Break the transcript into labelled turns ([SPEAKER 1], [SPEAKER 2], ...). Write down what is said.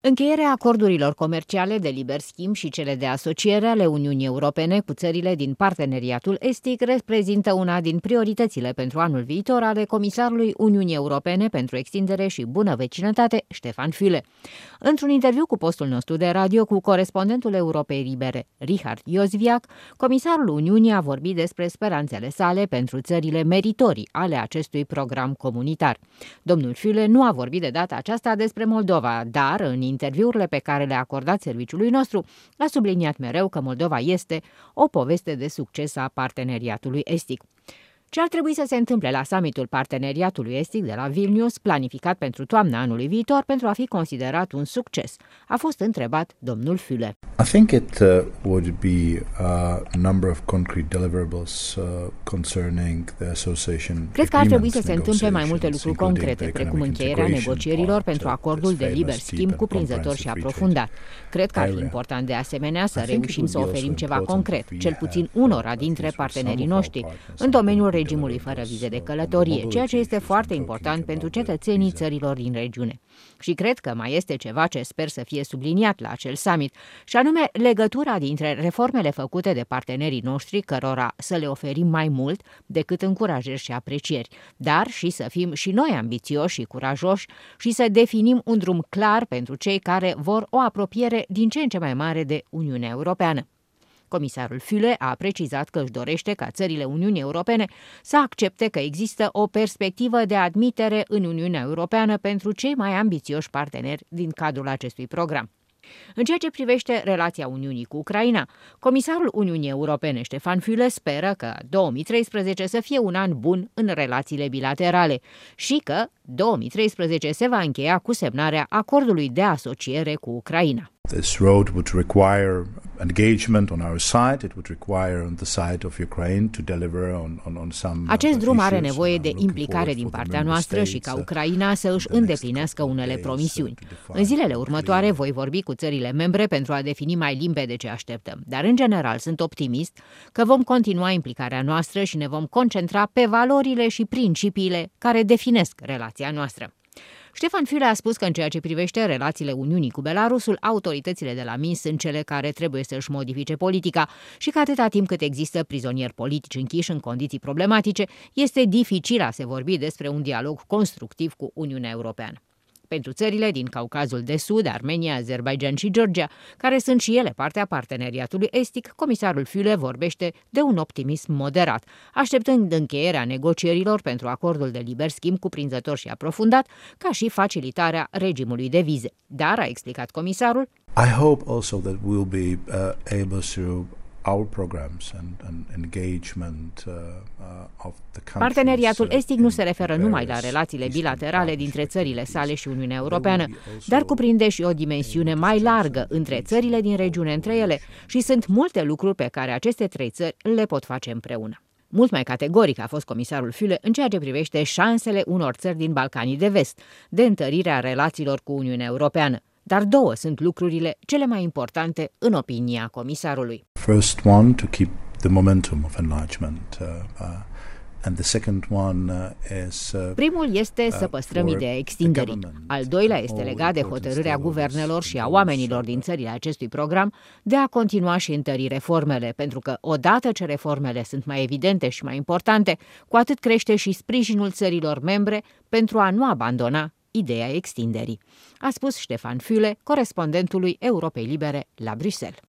[SPEAKER 1] Încheierea acordurilor comerciale de liber schimb și cele de asociere ale Uniunii Europene cu țările din parteneriatul estic reprezintă una din prioritățile pentru anul viitor ale Comisarului Uniunii Europene pentru Extindere și Bună Vecinătate, Stefan Füle. Într-un interviu cu postul nostru de radio cu corespondentul Europei Libere, Richard Jozwiak, comisarul Uniunii a vorbit despre speranțele sale pentru țările meritorii ale acestui program comunitar. Domnul Füle nu a vorbit de data aceasta despre Moldova, dar în interviurile pe care le-a acordat serviciului nostru, a subliniat mereu că Moldova este o poveste de succes a parteneriatului estic. Ce ar trebui să se întâmple la summitul parteneriatului estic de la Vilnius, planificat pentru toamna anului viitor, pentru a fi considerat un succes? A fost întrebat domnul Füle.
[SPEAKER 2] I think it would be a number of concrete deliverables concerning the association.
[SPEAKER 1] Cred că ar trebui să se întâmple mai multe lucruri concrete, precum încheierea negocierilor pentru acordul de liber schimb cuprinzător și aprofundat. Cred că ar fi important de asemenea să reușim să oferim ceva concret, cel puțin unora dintre partenerii noștri, în domeniul regimului fără vize de călătorie, ceea ce este foarte important pentru cetățenii țărilor din regiune. Și cred că mai este ceva ce sper să fie subliniat la acel summit, și anume legătura dintre reformele făcute de partenerii noștri, cărora să le oferim mai mult decât încurajări și aprecieri, dar și să fim și noi ambițioși și curajoși și să definim un drum clar pentru cei care vor o apropiere din ce în ce mai mare de Uniunea Europeană. Comisarul Füle a precizat că își dorește ca țările Uniunii Europene să accepte că există o perspectivă de admitere în Uniunea Europeană pentru cei mai ambițioși parteneri din cadrul acestui program. În ceea ce privește relația Uniunii cu Ucraina, comisarul Uniunii Europene Stefan Füle speră că 2013 să fie un an bun în relațiile bilaterale și că 2013 se va încheia cu semnarea acordului de asociere cu Ucraina.
[SPEAKER 2] This road would require engagement on our side. It would require on the side of Ukraine to deliver on some.
[SPEAKER 1] Acest drum are nevoie de implicare din partea noastră și ca Ucraina să își îndeplinească unele promisiuni. În zilele următoare voi vorbi cu țările membre pentru a defini mai limpede ce așteptăm, dar în general sunt optimist că vom continua implicarea noastră și ne vom concentra pe valorile și principiile care definesc relația noastră. Stefan Füle a spus că în ceea ce privește relațiile Uniunii cu Belarusul, autoritățile de la Minsk sunt cele care trebuie să își modifice politica și că atâta timp cât există prizonieri politici închiși în condiții problematice, este dificil a se vorbi despre un dialog constructiv cu Uniunea Europeană. Pentru țările din Caucazul de Sud, Armenia, Azerbaidjan și Georgia, care sunt și ele partea parteneriatului estic, comisarul Füle vorbește de un optimism moderat, așteptând încheierea negocierilor pentru acordul de liber schimb cuprinzător și aprofundat, ca și facilitarea regimului de vize. Dar, a explicat comisarul,
[SPEAKER 2] I hope also that we'll be able to our programs and engagement of the countries.
[SPEAKER 1] Parteneriatul estic nu se referă numai la relațiile bilaterale dintre țările sale și Uniunea Europeană, dar cuprinde și o dimensiune mai largă între țările din regiune între ele și sunt multe lucruri pe care aceste trei țări le pot face împreună. Mult mai categoric a fost comisarul Füle în ceea ce privește șansele unor țări din Balcanii de Vest de întărirea relațiilor cu Uniunea Europeană. Dar două sunt lucrurile cele mai importante în opinia comisarului.
[SPEAKER 2] First one, to keep the momentum of enlargement, and the second one is.
[SPEAKER 1] Primul este să păstrăm ideea extinderii. Al doilea este legat de hotărârea guvernelor și a oamenilor din țările acestui program de a continua și întări reformele, pentru că odată ce reformele sunt mai evidente și mai importante, cu atât crește și sprijinul țărilor membre pentru a nu abandona ideea extinderii, a spus Stefan Füle, corespondentului Europei Libere la Bruxelles.